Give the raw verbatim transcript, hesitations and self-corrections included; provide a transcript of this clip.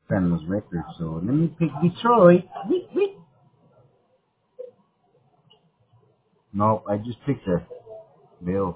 Famous record. So let me pick Detroit. Week, week. Nope, I just picked the Bills.